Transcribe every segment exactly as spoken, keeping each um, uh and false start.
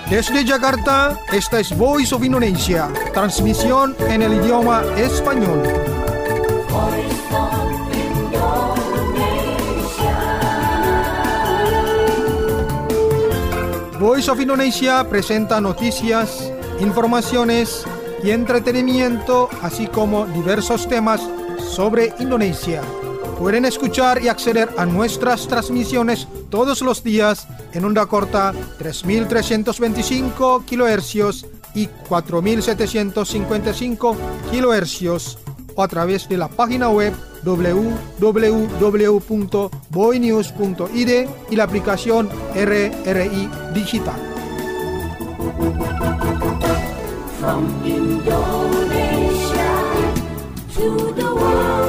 Desde Jakarta, esta es Voice of Indonesia, transmisión en el idioma español. Voice of Indonesia. Voice of Indonesia presenta noticias, informaciones y entretenimiento, así como diversos temas sobre Indonesia. Pueden escuchar y acceder a nuestras transmisiones todos los días en onda corta tres mil trescientos veinticinco kilohercios y cuatro mil setecientos cincuenta y cinco kilohercios o a través de la página web doble u doble u doble u punto boinews punto i d y la aplicación R R I Digital. From Indonesia to the world.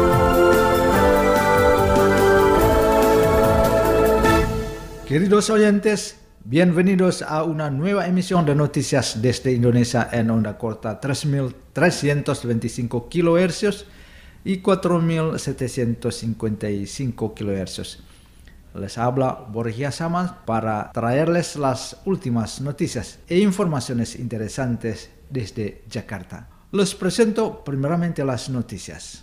Queridos oyentes, bienvenidos a una nueva emisión de noticias desde Indonesia en onda corta tres mil trescientos veinticinco kilohercios y cuatro mil setecientos cincuenta y cinco kilohercios. Les habla Borja Samas para traerles las últimas noticias e informaciones interesantes desde Jakarta. Les presento primeramente las noticias.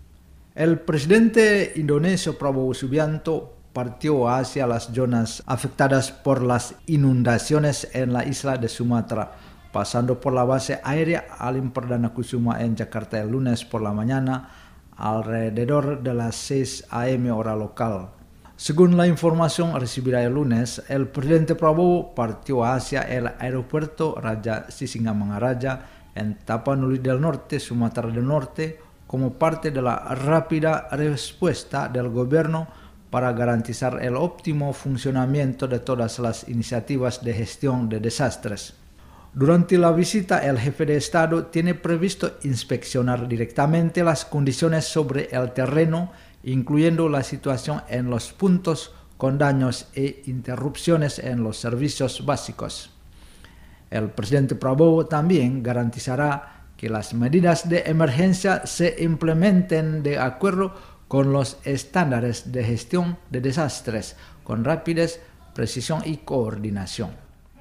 El presidente indonesio Prabowo Subianto partió hacia las zonas afectadas por las inundaciones en la isla de Sumatra, pasando por la base aérea Halim Perdana Kusuma en Jakarta el lunes por la mañana alrededor de las seis a eme hora local. Según la información recibida el lunes, el presidente Prabowo partió hacia el aeropuerto Raja Sisingamangaraja en Tapanuli del Norte, Sumatra del Norte, como parte de la rápida respuesta del gobierno para garantizar el óptimo funcionamiento de todas las iniciativas de gestión de desastres. Durante la visita, el jefe de Estado tiene previsto inspeccionar directamente las condiciones sobre el terreno, incluyendo la situación en los puntos con daños e interrupciones en los servicios básicos. El presidente Prabowo también garantizará que las medidas de emergencia se implementen de acuerdo con los estándares de gestión de desastres, con rapidez, precisión y coordinación.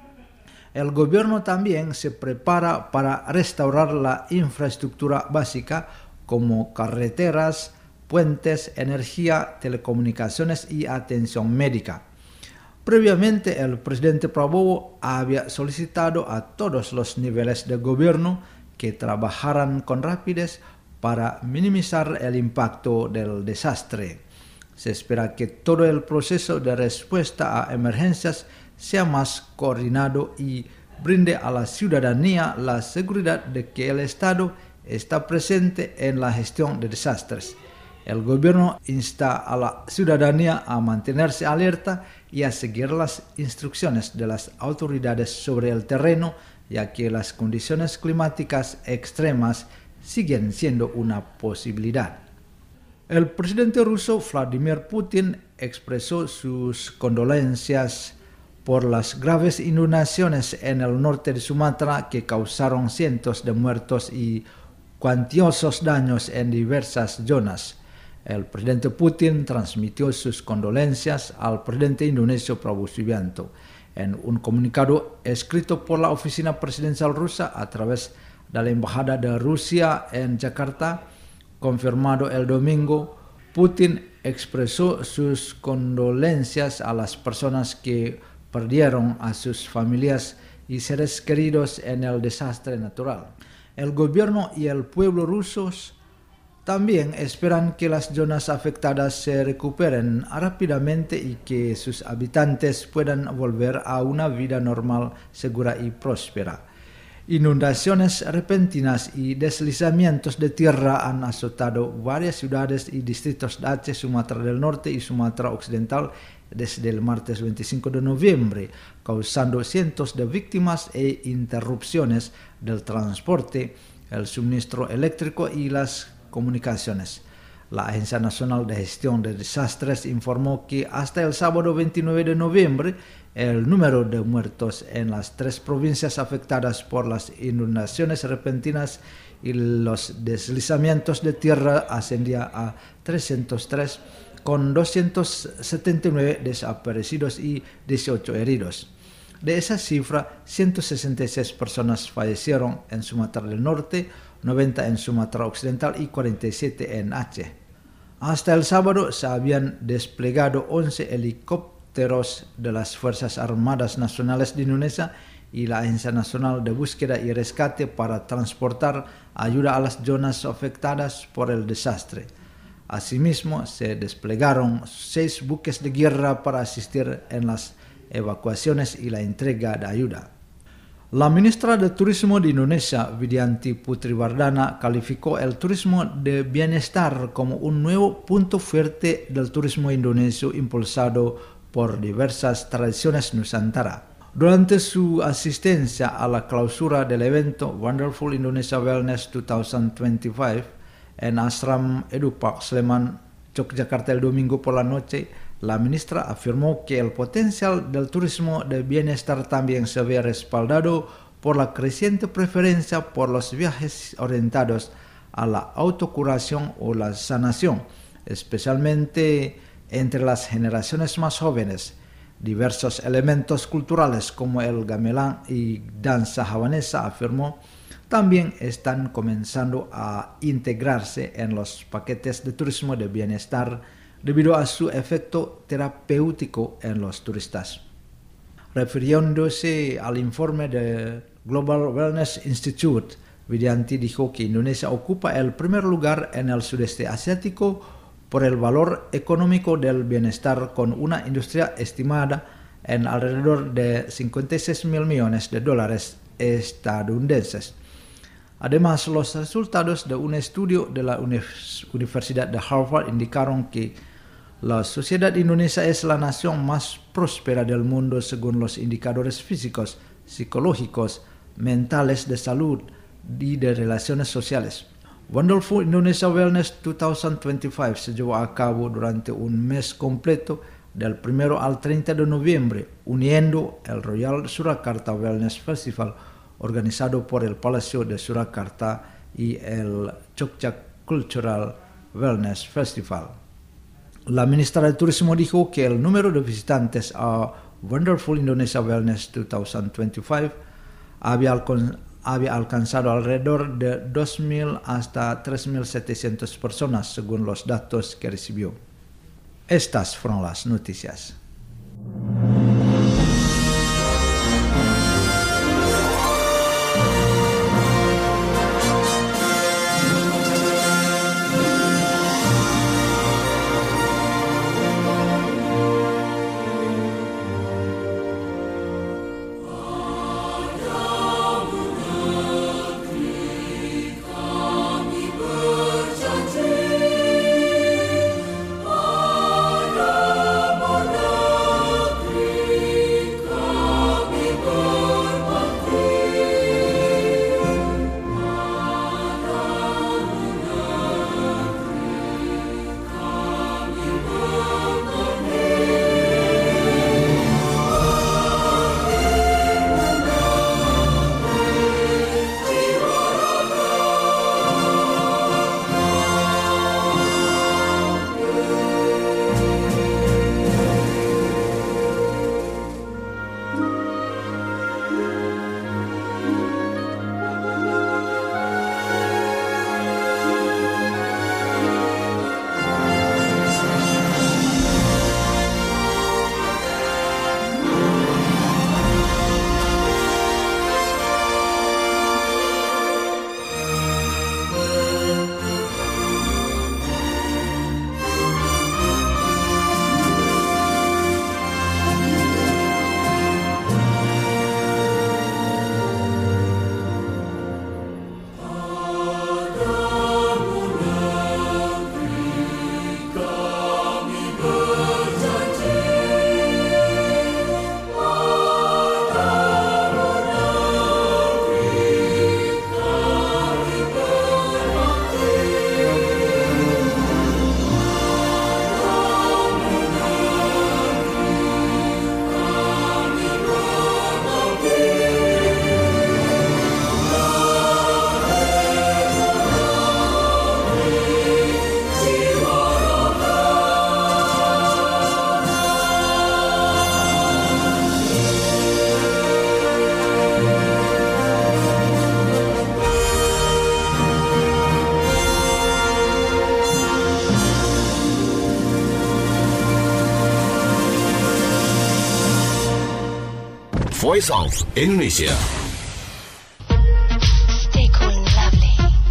El gobierno también se prepara para restaurar la infraestructura básica como carreteras, puentes, energía, telecomunicaciones y atención médica. Previamente, el presidente Prabowo había solicitado a todos los niveles de gobierno que trabajaran con rapidez para minimizar el impacto del desastre. Se espera que todo el proceso de respuesta a emergencias sea más coordinado y brinde a la ciudadanía la seguridad de que el Estado está presente en la gestión de desastres. El gobierno insta a la ciudadanía a mantenerse alerta y a seguir las instrucciones de las autoridades sobre el terreno, ya que las condiciones climáticas extremas siguen siendo una posibilidad. El presidente ruso Vladimir Putin expresó sus condolencias por las graves inundaciones en el norte de Sumatra que causaron cientos de muertos y cuantiosos daños en diversas zonas. El presidente Putin transmitió sus condolencias al presidente indonesio Prabowo Subianto en un comunicado escrito por la oficina presidencial rusa a través de la Embajada de Rusia en Jakarta, confirmado el domingo. Putin expresó sus condolencias a las personas que perdieron a sus familias y seres queridos en el desastre natural. El gobierno y el pueblo rusos también esperan que las zonas afectadas se recuperen rápidamente y que sus habitantes puedan volver a una vida normal, segura y próspera. Inundaciones repentinas y deslizamientos de tierra han azotado varias ciudades y distritos de Aceh, Sumatra del Norte y Sumatra Occidental desde el martes veinticinco de noviembre, causando cientos de víctimas e interrupciones del transporte, el suministro eléctrico y las comunicaciones. La Agencia Nacional de Gestión de Desastres informó que hasta el sábado veintinueve de noviembre el número de muertos en las tres provincias afectadas por las inundaciones repentinas y los deslizamientos de tierra ascendía a trescientos tres, con doscientos setenta y nueve desaparecidos y dieciocho heridos. De esa cifra, ciento sesenta y seis personas fallecieron en Sumatra del Norte, noventa en Sumatra Occidental y cuarenta y siete en Aceh. Hasta el sábado se habían desplegado once helicópteros de las Fuerzas Armadas Nacionales de Indonesia y la Agencia Nacional de Búsqueda y Rescate para transportar ayuda a las zonas afectadas por el desastre. Asimismo, se desplegaron seis buques de guerra para asistir en las evacuaciones y la entrega de ayuda. La ministra de Turismo de Indonesia, Widianti Putriwardana, calificó el turismo de bienestar como un nuevo punto fuerte del turismo indonesio impulsado por diversas tradiciones Nusantara. Durante su asistencia a la clausura del evento Wonderful Indonesia Wellness dos mil veinticinco en Ashram Edupark Sleman, Yogyakarta el domingo por la noche, la ministra afirmó que el potencial del turismo de bienestar también se ve respaldado por la creciente preferencia por los viajes orientados a la autocuración o la sanación, especialmente entre las generaciones más jóvenes. Diversos elementos culturales como el gamelan y danza javanesa, afirmó, también están comenzando a integrarse en los paquetes de turismo de bienestar debido a su efecto terapéutico en los turistas. Refiriéndose al informe del Global Wellness Institute, Widianti dijo que Indonesia ocupa el primer lugar en el sudeste asiático por el valor económico del bienestar, con una industria estimada en alrededor de cincuenta y seis mil millones de dólares estadounidenses. Además, los resultados de un estudio de la Universidad de Harvard indicaron que la sociedad indonesia es la nación más próspera del mundo según los indicadores físicos, psicológicos, mentales, de salud y de relaciones sociales. Wonderful Indonesia Wellness dos mil veinticinco se llevó a cabo durante un mes completo del primero al treinta de noviembre, uniendo el Royal Surakarta Wellness Festival organizado por el Palacio de Surakarta y el Jogja Cultural Wellness Festival. La ministra de Turismo dijo que el número de visitantes a Wonderful Indonesia Wellness dos mil veinticinco había, alcan- había alcanzado alrededor de dos mil hasta tres mil setecientas personas según los datos que recibió. Estas fueron las noticias. Voice of Indonesia. Stay cool and lovely.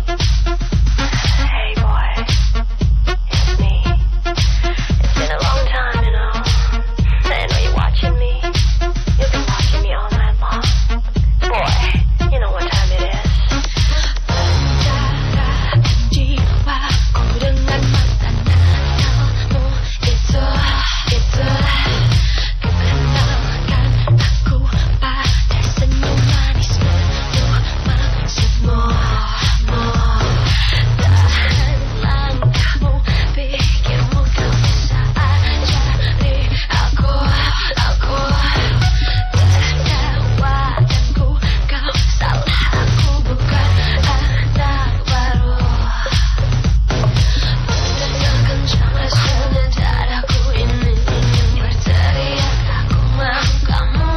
Hey boy, it's me. It's been a long time, you know. I know you're watching me. You've been watching me all night long. Boy, you know what time it is. Jiwaku dengan mata kamu itu, itu. Kenalkan aku pada senyum manismu. Maksudmu, tahan langkahmu, pikirmu kau bisa ajari aku, aku tertawa dan ku kau salah, aku bukan anak baru. Mendengarkan jangan dadaku ini ingin berteriak, aku mau kamu.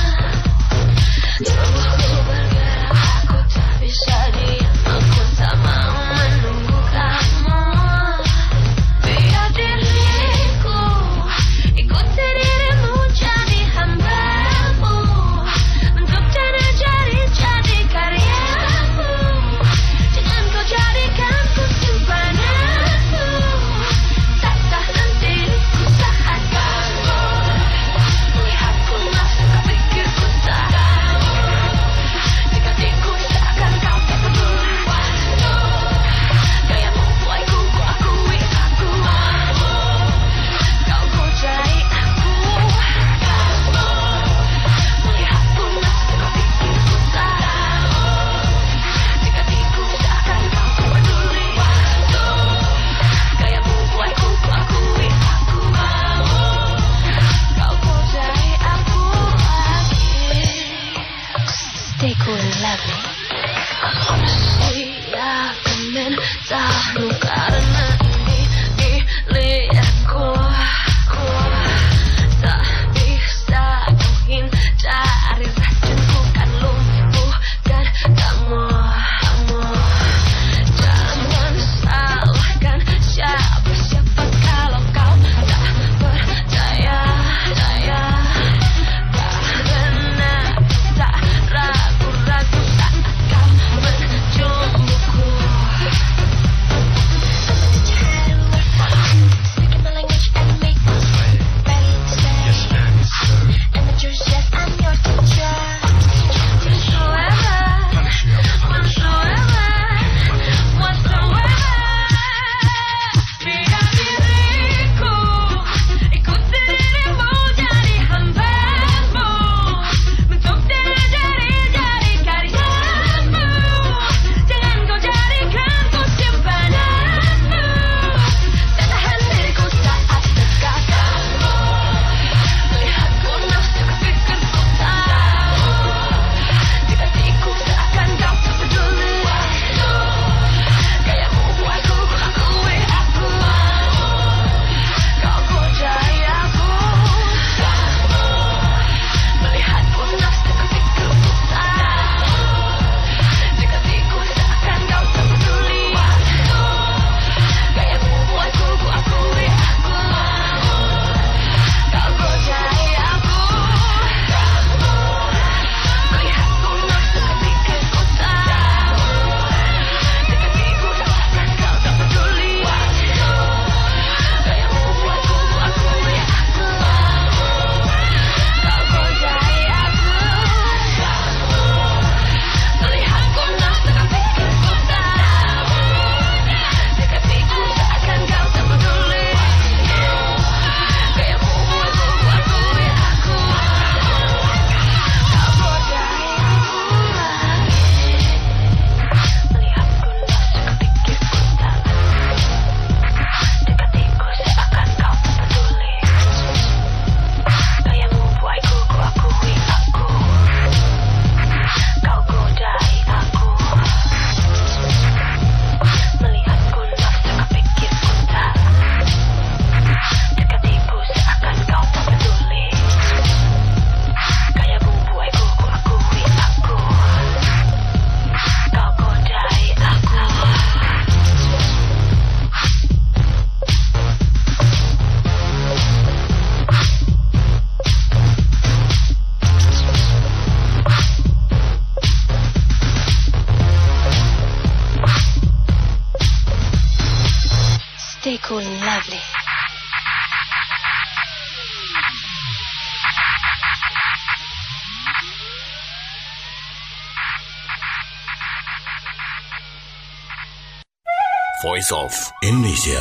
Tubuhku bergerak, aku tak bisa diam, aku tak mau menunggu kamu. Biar diriku ikuti dirimu, jadi hambamu, bentuk dan ajari jadi karyamu. Jangan kau jadikanku simpananmu, tak nanti ku saat kamu melihatku, masa kau pikir ku tahu. Jika tikus akan kau tak peduli. Gayamu buatku, ku akui aku. Kau kuasai aku. Melihatku, masa kau pikir ku tahu. Jika tikus akan kau tak peduli. Gayamu buatku, ku akui aku. Kau kuasai aku lagi. Stay cool and lovely. Aku siap menentahmu karena ini pilihanku. Ku tak bisa ku hindari racunku, kan lumpuhkan kamu, kamu. Jangan salahkan siapa-siapa kalau kau tak percaya, percaya. Karena tak ragu-ragu saat kau menjumbuku. Stay cool and lovely. Voice of Indonesia.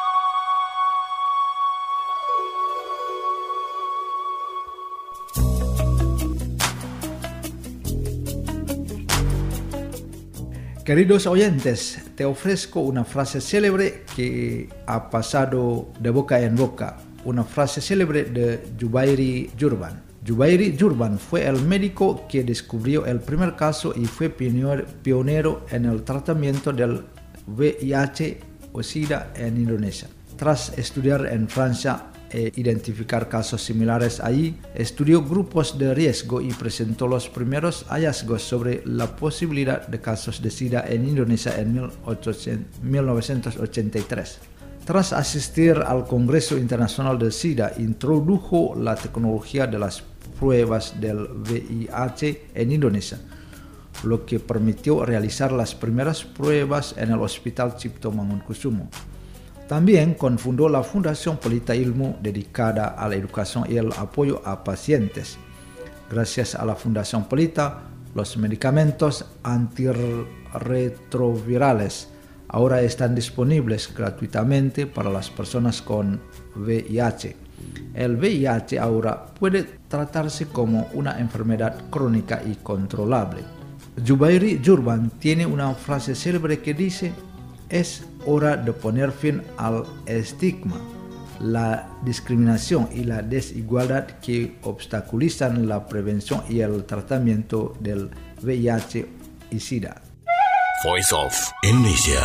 Queridos oyentes, te ofrezco una frase célebre que ha pasado de boca en boca, una frase célebre de Jubairi Jurban. Jubairi Jurban fue el médico que descubrió el primer caso y fue pionero en el tratamiento del V I H o SIDA en Indonesia. Tras estudiar en Francia e identificar casos similares allí, estudió grupos de riesgo y presentó los primeros hallazgos sobre la posibilidad de casos de SIDA en Indonesia en mil novecientos ochenta y tres. Tras asistir al Congreso Internacional del SIDA, introdujo la tecnología de las pruebas del V I H en Indonesia, lo que permitió realizar las primeras pruebas en el Hospital Cipto Mangunkusumo. También cofundó la Fundación Pelita Ilmu dedicada a la educación y el apoyo a pacientes. Gracias a la Fundación Pelita, los medicamentos antirretrovirales ahora están disponibles gratuitamente para las personas con V I H. El V I H ahora puede tratarse como una enfermedad crónica y controlable. Jubairi Jurban tiene una frase célebre que dice: es hora de poner fin al estigma, la discriminación y la desigualdad que obstaculizan la prevención y el tratamiento del V I H y SIDA. Voice of Indonesia.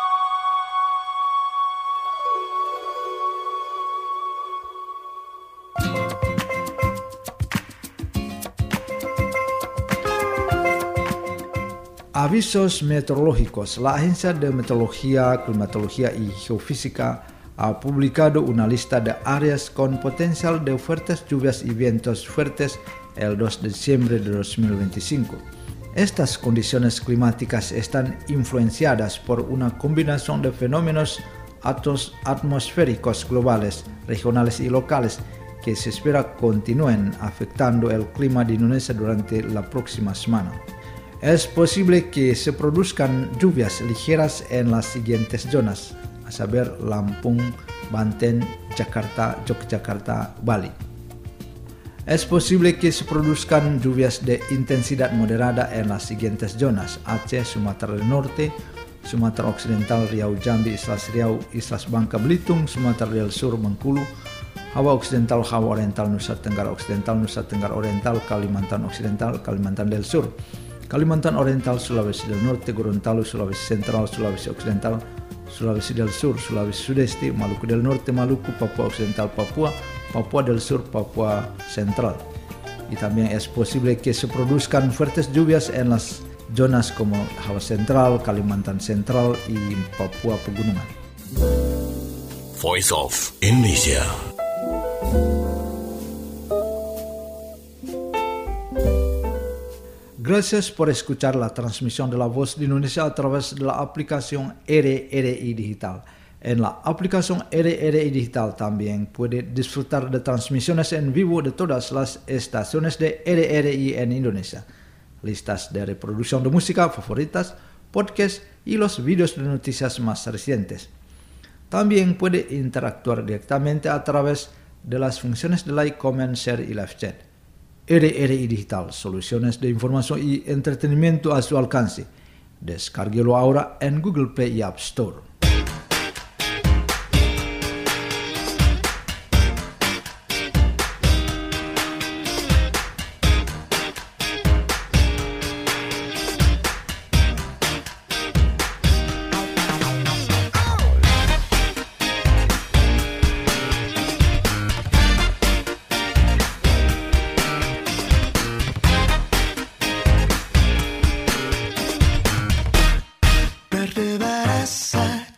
Avisos meteorológicos. La Agencia de Meteorología, Climatología y Geofísica ha publicado una lista de áreas con potencial de fuertes lluvias y vientos fuertes el dos de diciembre de dos mil veinticinco. Estas condiciones climáticas están influenciadas por una combinación de fenómenos atos- atmosféricos globales, regionales y locales que se espera continúen afectando el clima de Indonesia durante la próxima semana. Es posible que se produzcan lluvias ligeras en las siguientes zonas, a saber Lampung, Banten, Jakarta, Yogyakarta, Bali. Es posible que se produzcan lluvias de intensidad moderada en las siguientes zonas: Aceh, Sumatera del Norte, Sumatera Occidental, Riau, Jambi, Islas Riau, Islas Bangka Belitung, Sumatera del Sur, Bengkulu, Java Occidental, Java Oriental, Nusa Tenggara Occidental, Nusa Tenggara Oriental, Kalimantan Occidental, Kalimantan del Sur, Kalimantan Oriental, Sulawesi del Norte, Gorontalo, Sulawesi Central, Sulawesi Occidental, Sulawesi del Sur, Sulawesi Sudeste, Maluku del Norte, Maluku, Papua Occidental, Papua, Papua del Sur, Papua Central. Y también es posible que se produzcan fuertes lluvias en las zonas como Java Central, Kalimantan Central y Papua Pegunungan. Voice of Indonesia. Gracias por escuchar la transmisión de la Voz de Indonesia a través de la aplicación R R I Digital. En la aplicación R R I Digital también puede disfrutar de transmisiones en vivo de todas las estaciones de R R I en Indonesia, listas de reproducción de música favoritas, podcasts y los vídeos de noticias más recientes. También puede interactuar directamente a través de las funciones de like, comment, share y live chat. R R I Digital, soluciones de información y entretenimiento a su alcance. Descárguelo ahora en Google Play y App Store. Berdebar rasa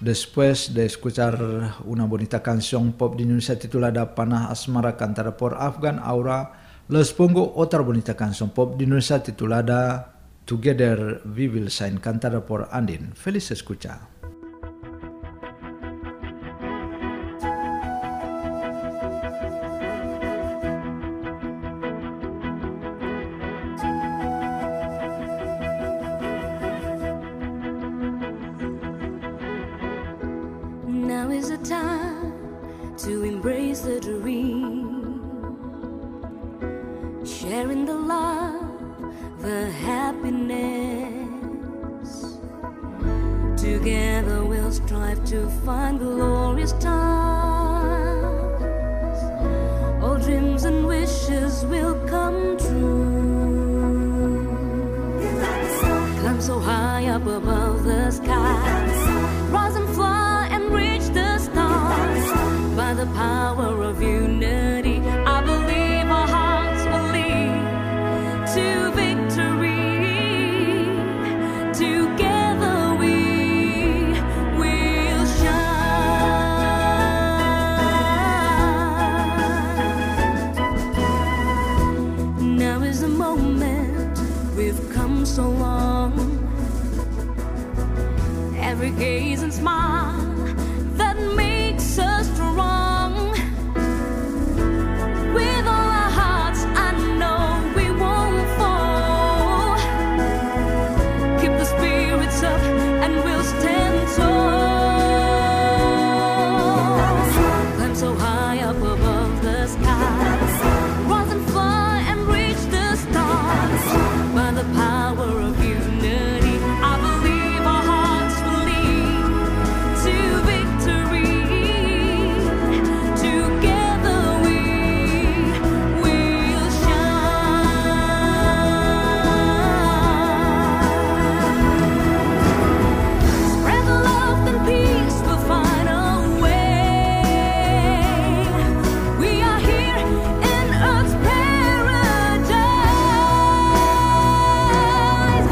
Después de escuchar una bonita canción pop de Indonesia titulada Panah Asmara cantada por Afgan Aura, les pongo otra bonita canción pop de Indonesia titulada Together We Will Shine cantada por Andin. Feliz escucha. Now is the time to embrace the dream, sharing the love, the happiness. Together we'll strive to find glorious times. All dreams and wishes will come true. Climb so high up above the sky, rise and fly and reach the stars. By the power of unity, I believe our hearts will lead to victory. Together we will shine. Now is the moment, we've come so long. Every gaze and smile that makes us strong. With all our hearts, I know we won't fall. Keep the spirits up and we'll stand tall. Climb so high up above the sky, rise and fly and reach the stars. By the power of unity, I believe our hearts will lead to victory. Together we will shine. Spread the love and peace, we'll find a way. We are here in earth's paradise.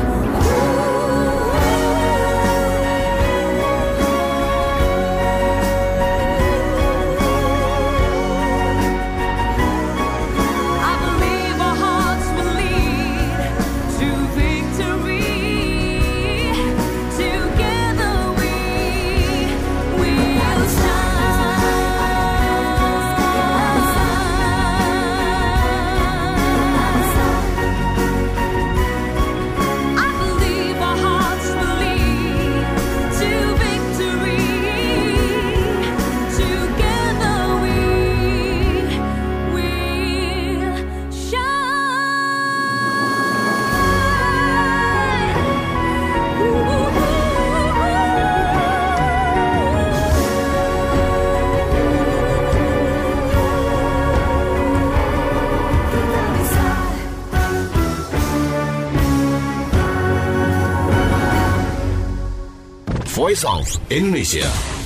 I believe our hearts will lead to victory. Together we will shine. I believe our hearts will lead to victory. Together we will Voice of Indonesia.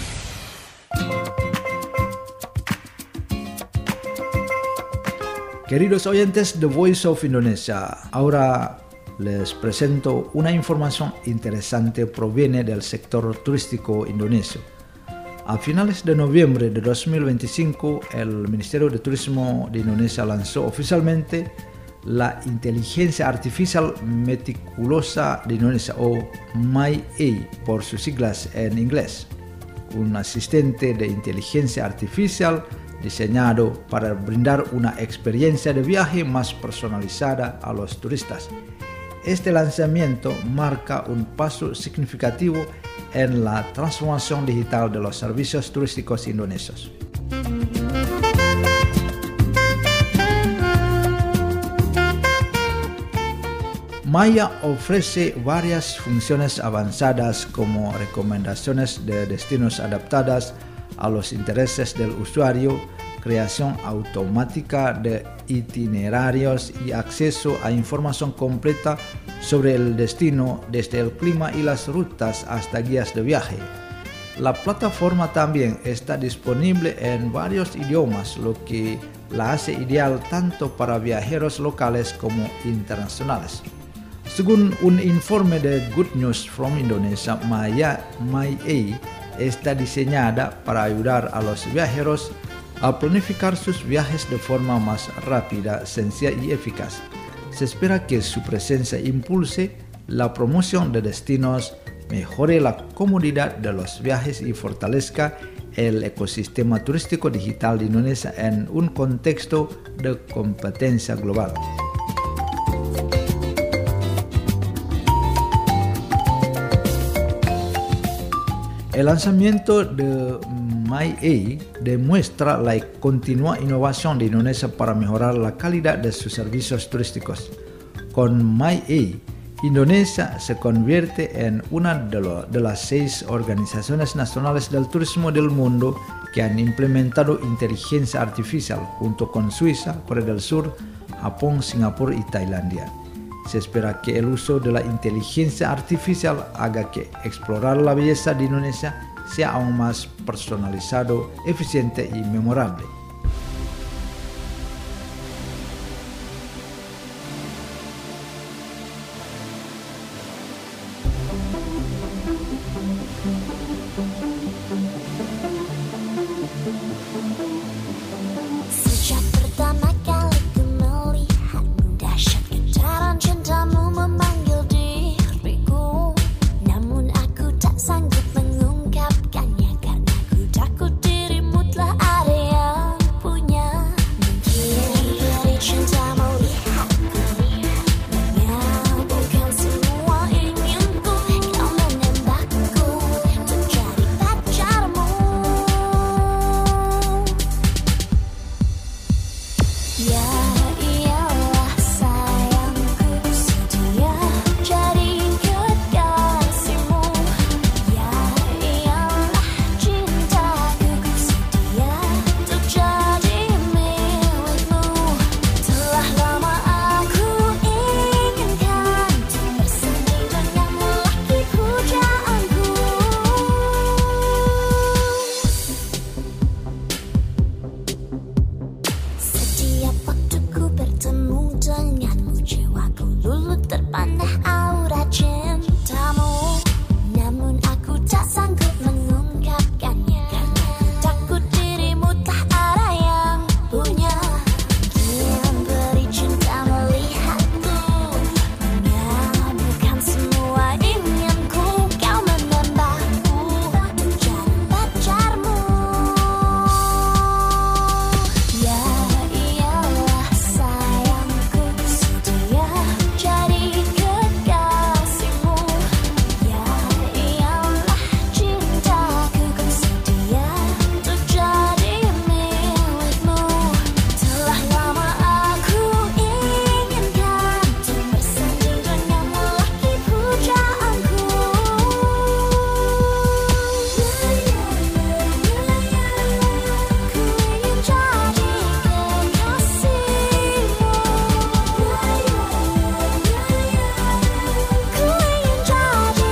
Queridos oyentes de Voice of Indonesia, ahora les presento una información interesante proviene del sector turístico indonesio. A finales de noviembre de dos mil veinticinco, el Ministerio de Turismo de Indonesia lanzó oficialmente la Inteligencia Artificial Meticulosa de Indonesia, o M I A por sus siglas en inglés, un asistente de inteligencia artificial diseñado para brindar una experiencia de viaje más personalizada a los turistas. Este lanzamiento marca un paso significativo en la transformación digital de los servicios turísticos indonesios. Maya ofrece varias funciones avanzadas como recomendaciones de destinos adaptadas a los intereses del usuario, creación automática de itinerarios y acceso a información completa sobre el destino, desde el clima y las rutas hasta guías de viaje. La plataforma también está disponible en varios idiomas, lo que la hace ideal tanto para viajeros locales como internacionales. Según un informe de Good News from Indonesia, Maya, M I A está diseñada para ayudar a los viajeros a planificar sus viajes de forma más rápida, sencilla y eficaz. Se espera que su presencia impulse la promoción de destinos, mejore la comodidad de los viajes y fortalezca el ecosistema turístico digital de Indonesia en un contexto de competencia global. El lanzamiento de MyA demuestra la continua innovación de Indonesia para mejorar la calidad de sus servicios turísticos. Con MyA, Indonesia se convierte en una de, lo, de las seis organizaciones nacionales del turismo del mundo que han implementado inteligencia artificial junto con Suiza, Corea del Sur, Japón, Singapura y Tailandia. Se espera que el uso de la inteligencia artificial haga que explorar la belleza de Indonesia sea aún más personalizado, eficiente y memorable. Sejak pertama kali ku melihatmu, dahsyat getaran cintamu memanggil diriku. Namun aku tak sanggup mengungkapkannya karena ku takut dirimu telah ada yang punya. Mungkin dari cinta melihatku menyambungkan semua inginku. Kau menembakku untuk jadi pacarmu. Ya iyalah sayangku, sedia jadi kekasihmu. Ya iyalah cintaku, ku sedia untuk jadi milikmu. Telah lama aku inginkan untuk bersanding dengan lelaki pujaanku. Setiap waktu ku bertemu denganmu, jiwaku luluh terpana aura cintamu. Namun aku tak sanggup mengungkapkannya karena ku takut dirimu tak ada yang punya. Kian beri cinta melihatku menyambungkan semua inginku. Kau menembakku untuk jadi pacarmu. Ya iyalah sayangku, sedia jadi kekasihmu. Ya iyalah cintaku, ku sedia untuk jadi milikmu. Telah lama aku inginkan untuk bersanding dengan lelaki pujaanku. Ku ingin jadi kekasihmu. Ku ingin jadi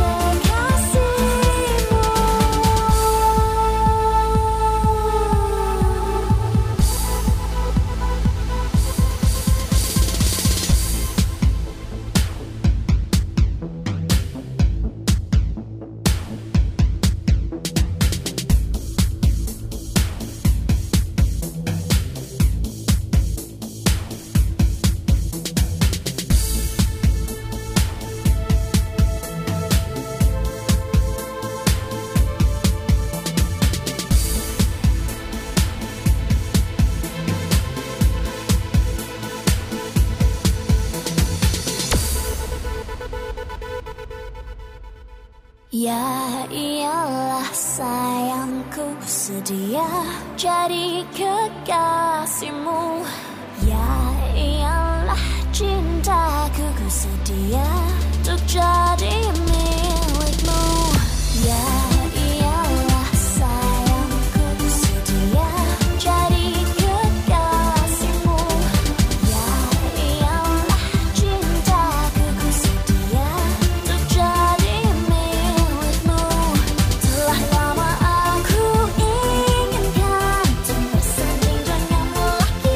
Ya iyalah sayangku, sedia jadi kekasihmu. Ya iyalah cintaku, ku sedia untuk jadi milikmu. Ya iyalah sayangku, sedia jadi kekasihmu. Ya iyalah cintaku, ku sedia untuk jadi milikmu. Telah lama aku inginkan untuk bersanding dengan lelaki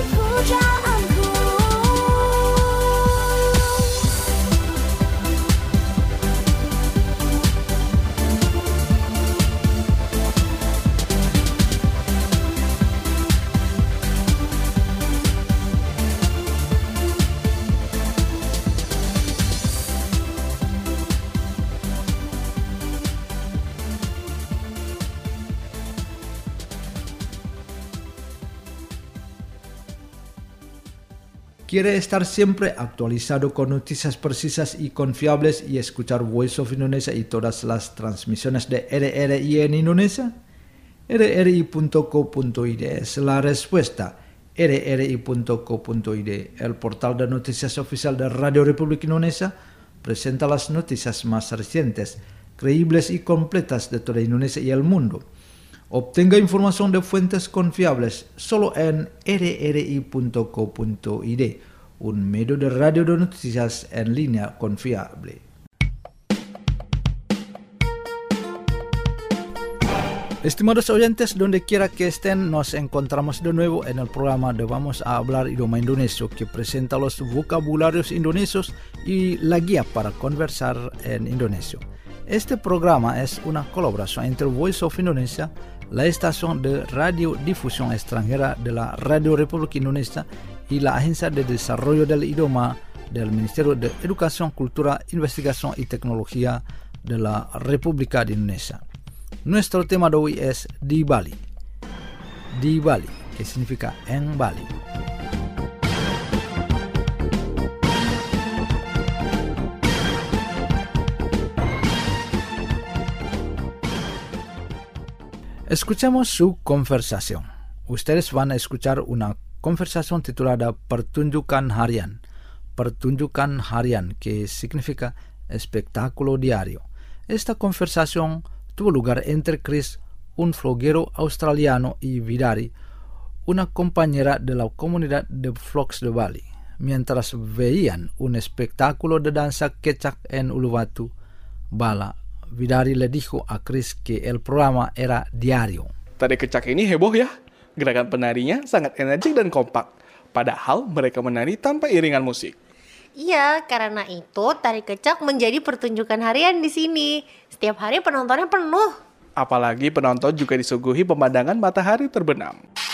pujaanku. ¿Quiere estar siempre actualizado con noticias precisas y confiables y escuchar Voice of Indonesia y todas las transmisiones de R R I en Indonesia? R R I punto co punto I D es la respuesta. R R I punto co punto I D, el portal de noticias oficial de Radio Republik Indonesia, presenta las noticias más recientes, creíbles y completas de toda Indonesia y el mundo. Obtenga información de fuentes confiables solo en R R I punto co punto I D, un medio de radio de noticias en línea confiable. Estimados oyentes, donde quiera que estén, nos encontramos de nuevo en el programa de Vamos a Hablar Idioma Indonesio, que presenta los vocabularios indonesios y la guía para conversar en indonesio. Este programa es una colaboración entre Voice of Indonesia, la estación de radiodifusión extranjera de la Radio Republik Indonesia y la Agencia de Desarrollo del Idioma del Ministerio de Educación, Cultura, Investigación y Tecnología de la República de Indonesia. Nuestro tema de hoy es di Bali. Di Bali, que significa en Bali. Escuchemos su conversación. Ustedes van a escuchar una conversación titulada Pertunjukan Harian. Pertunjukan Harian, que significa espectáculo diario. Esta conversación tuvo lugar entre Chris, un vloguero australiano, y Vidari, una compañera de la comunidad de vlogs de Bali, mientras veían un espectáculo de danza kecak en Uluwatu, Bala. Vidari le dijo a Chris que el programa era diario. Tari kecak ini heboh ya. Gerakan penarinya sangat energik dan kompak. Padahal mereka menari tanpa iringan musik. Iya, karena itu tari kecak menjadi pertunjukan harian di sini. Setiap hari penontonnya penuh. Apalagi penonton juga disuguhi pemandangan matahari terbenam.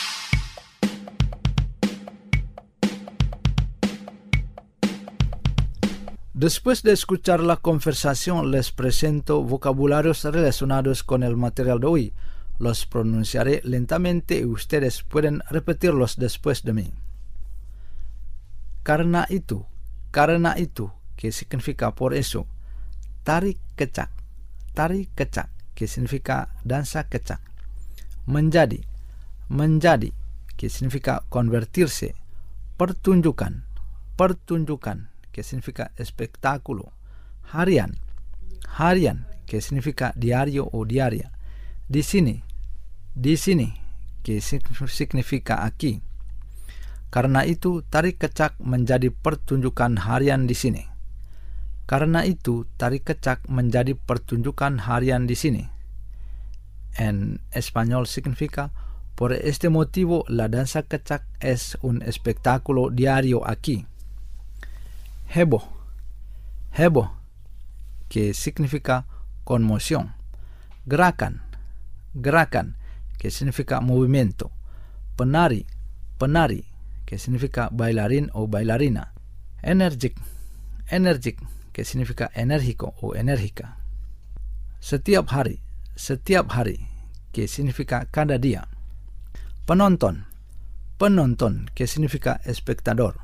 Después de escuchar la conversación, les presento vocabularios relacionados con el material de hoy. Los pronunciaré lentamente y ustedes pueden repetirlos después de mí. Karena itu, karena itu, que significa por eso. Tari kecak, tari kecak, que significa danza kecak. Menjadi, menjadi, que significa convertirse. Pertunjukan, pertunjukan, que significa espectáculo. Harian, harian, que significa diario o diaria. Di sini, di sini, que significa aquí. Karena itu, tari kecak menjadi pertunjukan harian di sini. Karena itu, tari kecak menjadi pertunjukan harian di sini. En español significa, por este motivo, la danza kecak es un espectáculo diario aquí. Heboh, heboh, que significa conmoción. Gerakan, gerakan, que significa movimiento. Penari, penari, que significa bailarín o bailarina. Energik, energik, que significa enérgico o enérgica. Setiap hari, setiap hari, que significa cada día. Penonton, penonton, que significa espectador.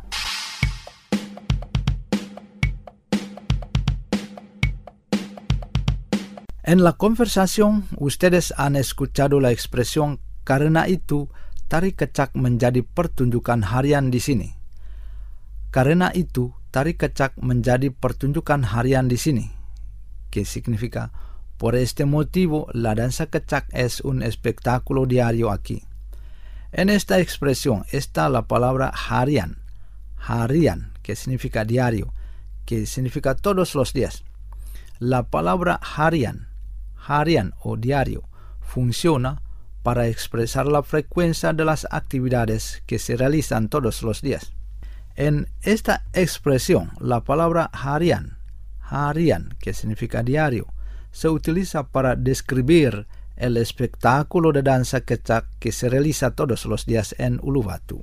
En la conversación, ustedes han escuchado la expresión karena itu, tari kecak menjadi pertunjukan harian di sini. Karena itu, tari kecak menjadi pertunjukan harian di sini, que significa, por este motivo, la danza kecak es un espectáculo diario aquí. En esta expresión está la palabra harian, harian, que significa diario, que significa todos los días. La palabra harian, harian o diario, funciona para expresar la frecuencia de las actividades que se realizan todos los días. En esta expresión, la palabra harian, harian, que significa diario, se utiliza para describir el espectáculo de danza kecak que se realiza todos los días en Uluwatu.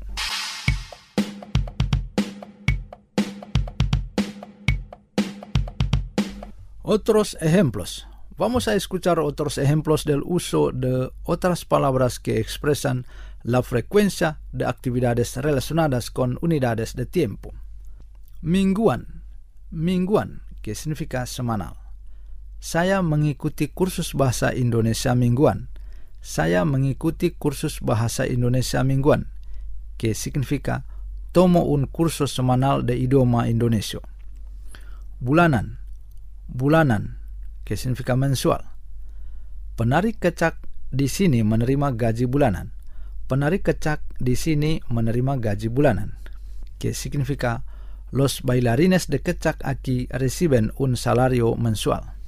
Otros ejemplos. Vamos a escuchar otros ejemplos del uso de otras palabras que expresan la frecuencia de actividades relacionadas con unidades de tiempo. Mingguan, mingguan, que significa semanal. Saya mengikuti kursus bahasa Indonesia mingguan. Saya mengikuti kursus bahasa Indonesia mingguan, que significa tomo un curso semanal de idioma indonesio. Bulanan, bulanan, que significa mensual. Penari kecak di sini menerima gaji bulanan. Penari kecak di sini menerima gaji bulanan, que significa los bailarines de kecak aquí reciben un salario mensual.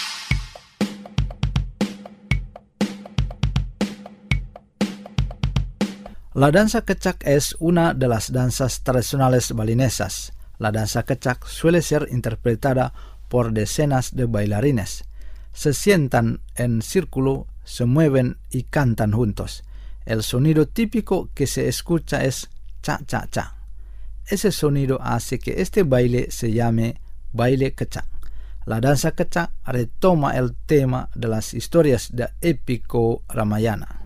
La danza kecak es una de las danzas tradicionales balinesas. La danza kecak suele ser interpretada por decenas de bailarines. Se sientan en círculo, se mueven y cantan juntos. El sonido típico que se escucha es cha-cha-cha. Ese sonido hace que este baile se llame baile kecak. La danza kecak retoma el tema de las historias de épico Ramayana.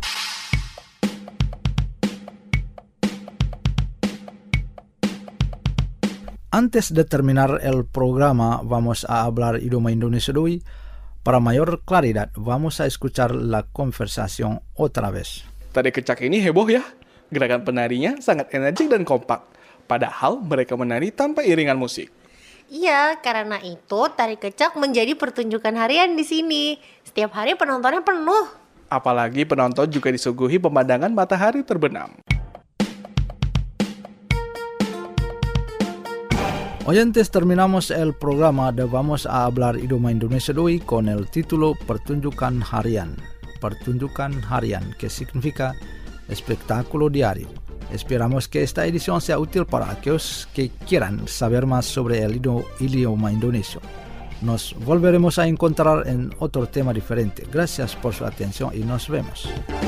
Antes de terminar el programa, vamos a hablar idioma Indonesia de hoy. Para mayor claridad, vamos a escuchar la conversación otra vez. Tari kecak ini heboh ya. Gerakan penarinya sangat energik dan kompak. Padahal mereka menari tanpa iringan musik. Iya, karena itu tari kecak menjadi pertunjukan harian di sini. Setiap hari penontonnya penuh. Apalagi penonton juga disuguhi pemandangan matahari terbenam. Oyentes, terminamos el programa de Vamos a hablar idioma Indonesia de hoy con el título Pertunjukan Harian. Pertunjukan Harian, que significa espectáculo diario. Esperamos que esta edición sea útil para aquellos que quieran saber más sobre el idioma indonesio. Nos volveremos a encontrar en otro tema diferente. Gracias por su atención y nos vemos.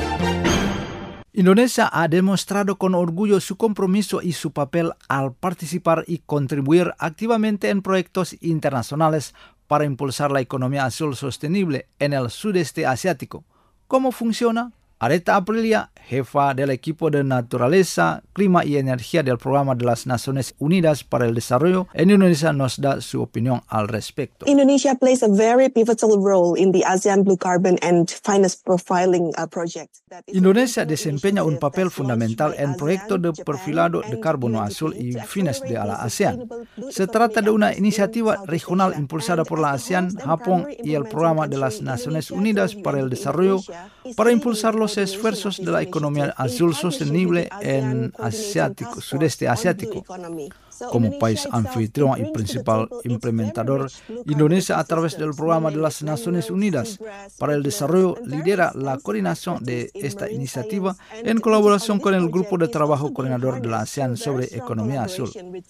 Indonesia ha demostrado con orgullo su compromiso y su papel al participar y contribuir activamente en proyectos internacionales para impulsar la economía azul sostenible en el sudeste asiático. ¿Cómo funciona? Areta Aprilia, jefa del equipo de Naturaleza, Clima y Energía del Programa de las Naciones Unidas para el Desarrollo en Indonesia, nos da su opinión al respecto. Indonesia plays a very pivotal role in the ASEAN Blue Carbon and Finance Profiling uh, Project. Indonesia desempeña un papel fundamental en proyectos de perfilado de carbono azul y fines de la ASEAN. Se trata de una iniciativa regional impulsada por la ASEAN, Japón y el Programa de las Naciones Unidas para el Desarrollo para impulsar los esfuerzos de la economía azul sostenible en asiático, sudeste asiático. Como país anfitrión y principal implementador, Indonesia, a través del Programa de las Naciones Unidas para el Desarrollo, lidera la coordinación de esta iniciativa en colaboración con el Grupo de Trabajo Coordinador de la ASEAN sobre Economía Azul.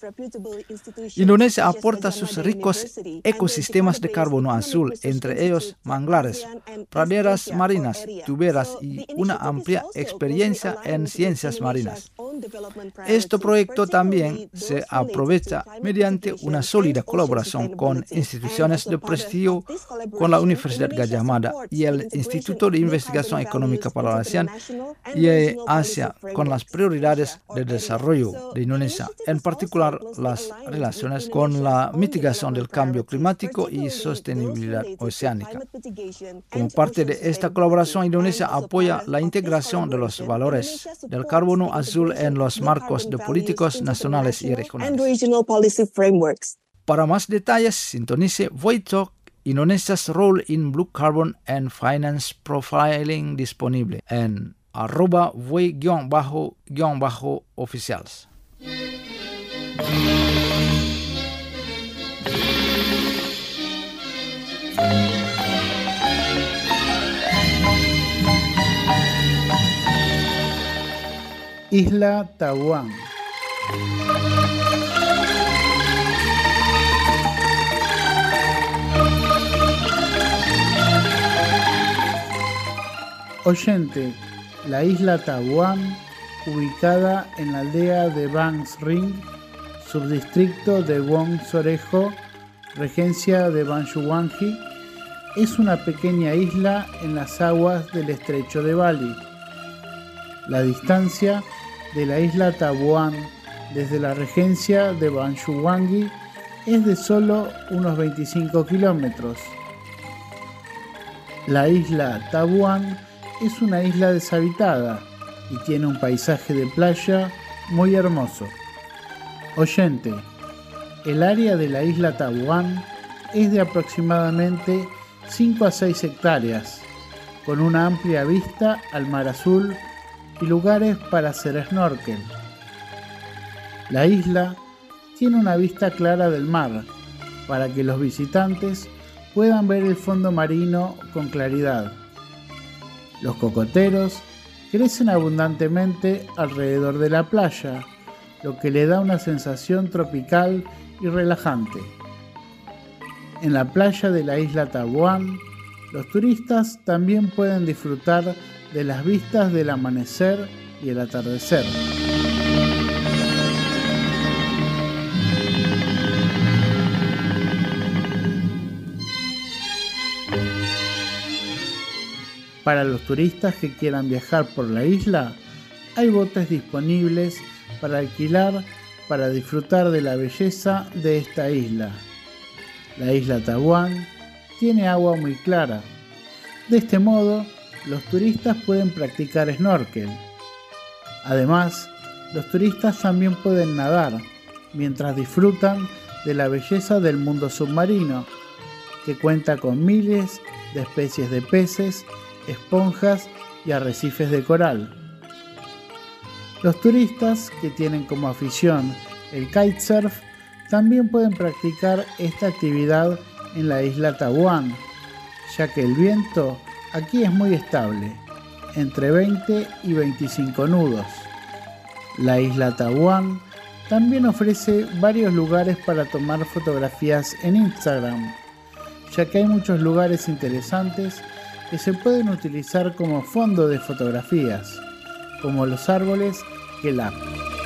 Indonesia aporta sus ricos ecosistemas de carbono azul, entre ellos manglares, praderas marinas, tuberas y una amplia experiencia en ciencias marinas. Este proyecto también se aprovecha mediante una sólida colaboración con instituciones de prestigio, con la Universidad Gadjah Mada y el Instituto de Investigación Económica para la ASEAN y Asia, con las prioridades de desarrollo de Indonesia, en particular las relaciones con la mitigación del cambio climático y sostenibilidad oceánica. Como parte de esta colaboración, Indonesia apoya la integración de los valores del carbono azul en los marcos de políticos nacionales y regionales. Para más detalles, sintonice Voitalk, Indonesia's Role in Blue Carbon and Finance Profiling, disponible en arroba voi-oficials. Isla Taiwán. Oyente, la isla Taiwán, ubicada en la aldea de Bangs Ring, subdistrito de Wong Sorejo, regencia de Banyuwangi, es una pequeña isla en las aguas del estrecho de Bali. La distancia de la isla Tabuán desde la regencia de Banshuwangi es de solo unos veinticinco kilómetros. La isla Tabuán es una isla deshabitada y tiene un paisaje de playa muy hermoso. Oyente, el área de la isla Tabuán es de aproximadamente cinco a seis hectáreas, con una amplia vista al mar azul y lugares para hacer snorkel. La isla tiene una vista clara del mar, para que los visitantes puedan ver el fondo marino con claridad. Los cocoteros crecen abundantemente alrededor de la playa, lo que le da una sensación tropical y relajante. En la playa de la isla Tabuán, los turistas también pueden disfrutar de las vistas del amanecer y el atardecer. Para los turistas que quieran viajar por la isla, hay botes disponibles para alquilar para disfrutar de la belleza de esta isla. La isla Tabuán tiene agua muy clara. De este modo, los turistas pueden practicar snorkel. Además, los turistas también pueden nadar mientras disfrutan de la belleza del mundo submarino, que cuenta con miles de especies de peces, esponjas y arrecifes de coral. Los turistas que tienen como afición el kitesurf también pueden practicar esta actividad en la isla Tabuán, ya que el viento aquí es muy estable, entre veinte y veinticinco nudos. La isla Tabuán también ofrece varios lugares para tomar fotografías en Instagram, ya que hay muchos lugares interesantes que se pueden utilizar como fondo de fotografías, como los árboles Kelap.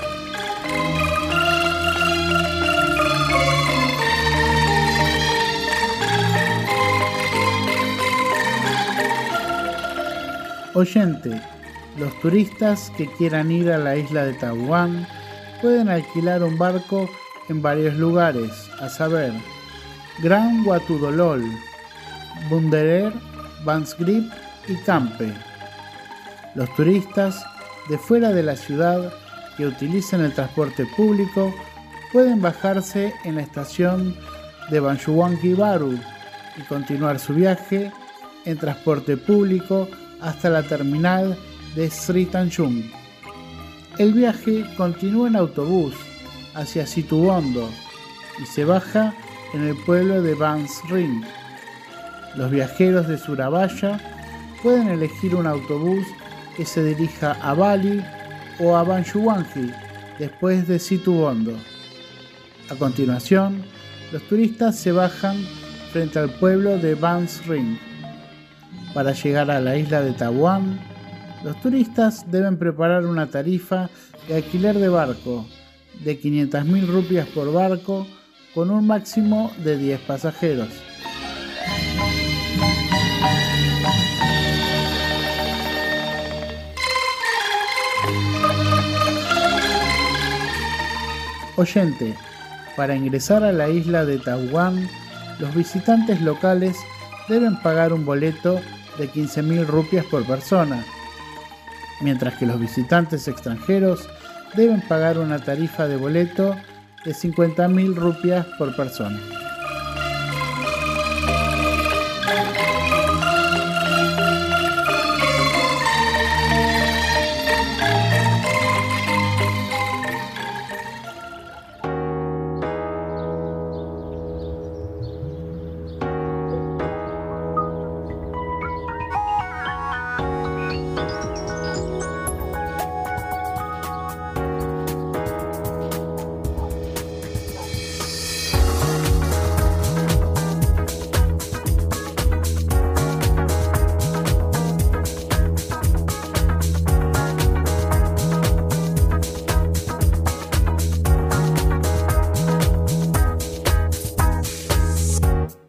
Oyente, los turistas que quieran ir a la isla de Tabuán pueden alquilar un barco en varios lugares, a saber, Gran Watudolol, Bunderer, Vansgrip y Campe. Los turistas de fuera de la ciudad que utilicen el transporte público pueden bajarse en la estación de Banshuwangi Baru y continuar su viaje en transporte público hasta la terminal de Sri Tanjung. El viaje continúa en autobús hacia Situbondo y se baja en el pueblo de Bans Ring. Los viajeros de Surabaya pueden elegir un autobús que se dirija a Bali o a Banshuwangi después de Situbondo. A continuación, los turistas se bajan frente al pueblo de Bans Ring. Para llegar a la isla de Tabuán, los turistas deben preparar una tarifa de alquiler de barco de quinientas mil rupias por barco con un máximo de diez pasajeros. Oyente, para ingresar a la isla de Tabuán, los visitantes locales deben pagar un boleto de quince mil rupias por persona, mientras que los visitantes extranjeros deben pagar una tarifa de boleto de cincuenta mil rupias por persona.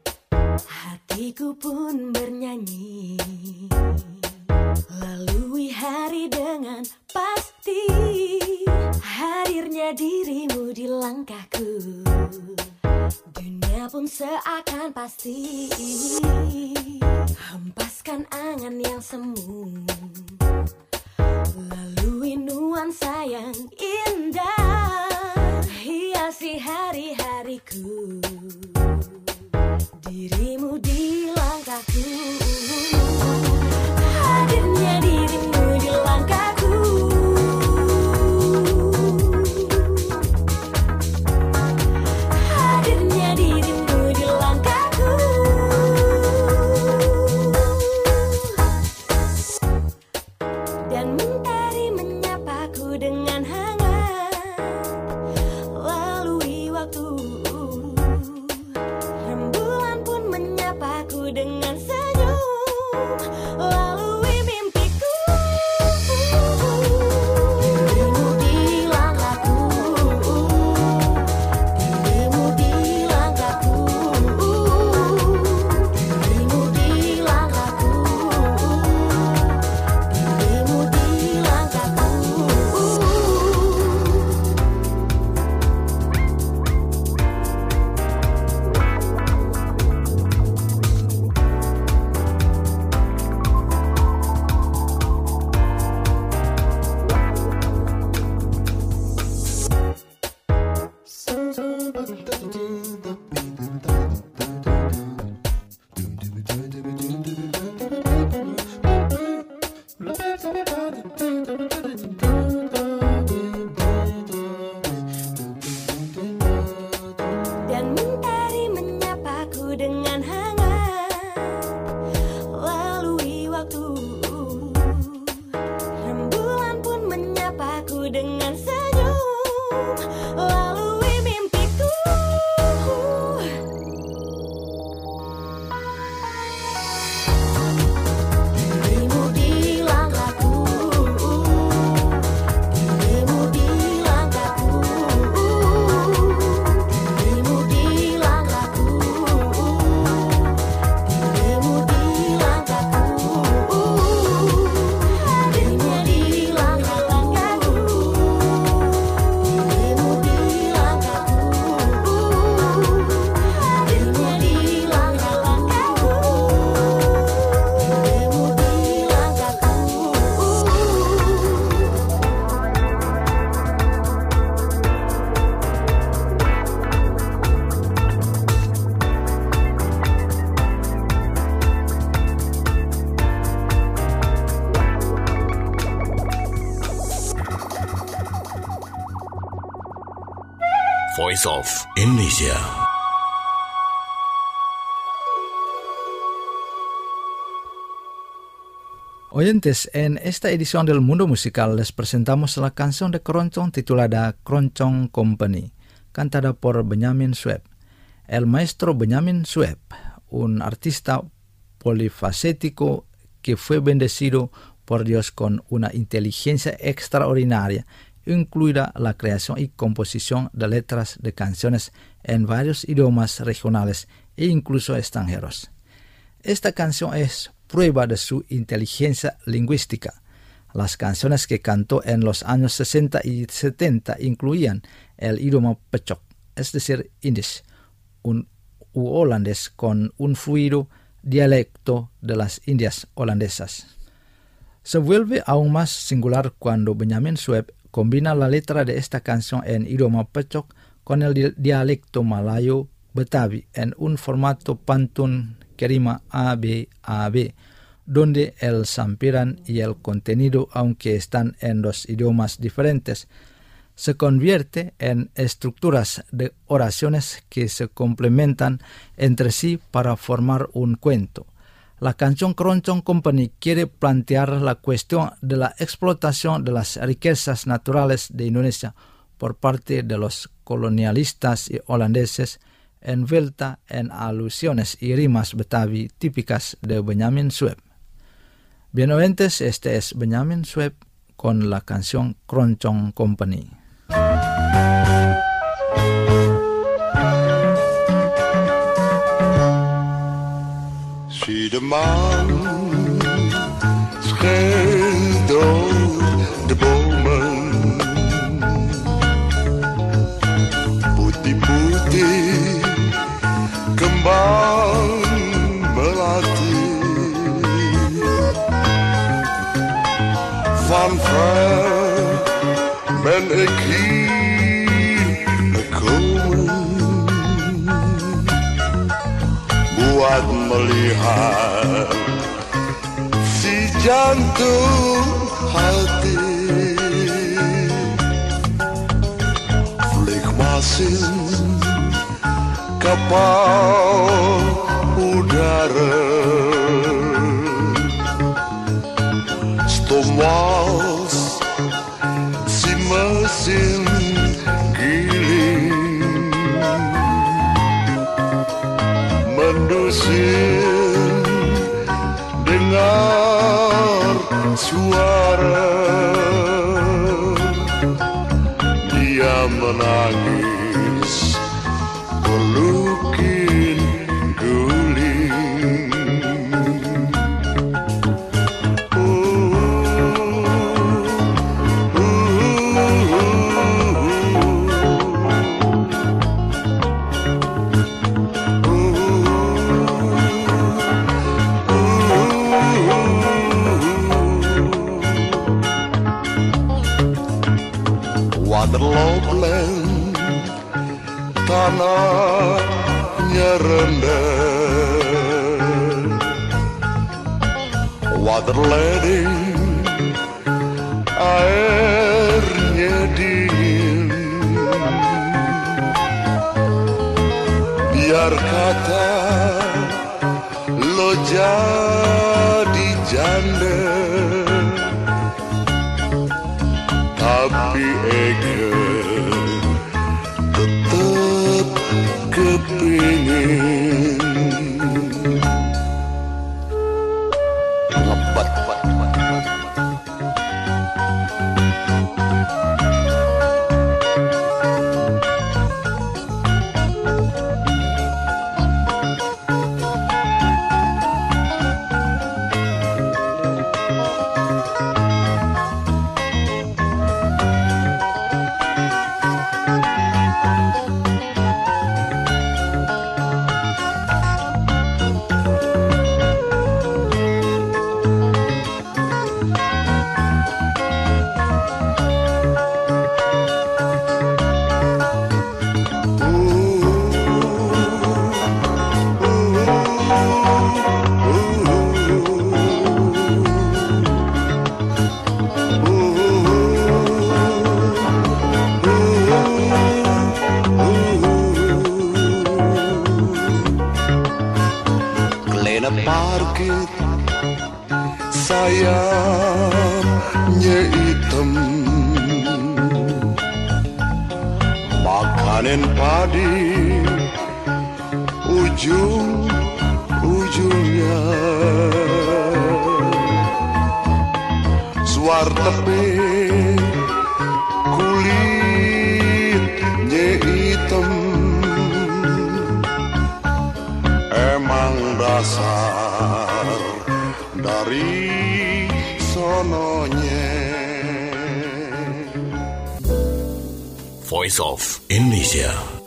Hatiku pun bernyanyi, lalui hari dengan pasti hadirnya dirimu di langkahku. Dunia pun seakan pasti hempaskan angan yang semu, lalui nuansa yang indah hiasi hari-hariku. Dirimu di langkahku, hadirnya dirimu di langkahku. Hadirnya dirimu di langkahku. Dan mentari menyapaku dengan hangat lalui waktu. Rembulan pun menyapaku dengan senyum lalui mimpiku. Dirimu di langkahku, dirimu di langkahku, dirimu di langkahku, dirimu di langkahku. Dan mentari menyapaku dengan hangat lalui waktu. Rembulan pun menyapaku dengan senyum lalui mimpiku. Dirimu di langkahku, dirimu di langkahku, dirimu di langkahku, dirimu di langkahku. Hadirnya di langkah-langkahku, dirimu di langkahku, hadirnya di langkah-langkahku, dirimu di langkahku. Voice of Indonesia. Oyentes, en esta edición del Mundo Musical les presentamos la canción de Keroncong titulada Keroncong Company, cantada por Benyamin Sueb. El maestro Benyamin Sueb, un artista polifacético que fue bendecido por Dios con una inteligencia extraordinaria, incluida la creación y composición de letras de canciones en varios idiomas regionales e incluso extranjeros. Esta canción es prueba de su inteligencia lingüística. Las canciones que cantó en los años sesenta y setenta incluían el idioma Pechok, es decir, Indisch, un u holandés con un fluido dialecto de las Indias holandesas. Se vuelve aún más singular cuando Benyamin Sueb combina la letra de esta canción en idioma Pechok con el di- dialecto malayo Betawi en un formato pantun que rima A B A B, donde el sampiran y el contenido, aunque están en dos idiomas diferentes, se convierte en estructuras de oraciones que se complementan entre sí para formar un cuento. La canción Keroncong Company quiere plantear la cuestión de la explotación de las riquezas naturales de Indonesia por parte de los colonialistas y holandeses, envuelta en alusiones y rimas Betawi típicas de Benyamin Sueb. Bien oyentes, este es Benyamin Sueb con la canción Keroncong Company. Si de maan schijnt door van vrouw ben ik hier gekomen, buat melihat si jantung hati flikmasin kapal udara Stomwals si mesin giling mendusin dengar suara dia menangis pelukin guling. Waterloopland, tanahnya rendah, waterlading, airnya dingin. Biar kata lo jadi janda, tapi ege tetap kepingin ngebat. Parkir sayapnya hitam, makanan padi ujung-ujungnya, suar tepi kulitnya hitam. Emang dasar dari sononya. Voice of Indonesia.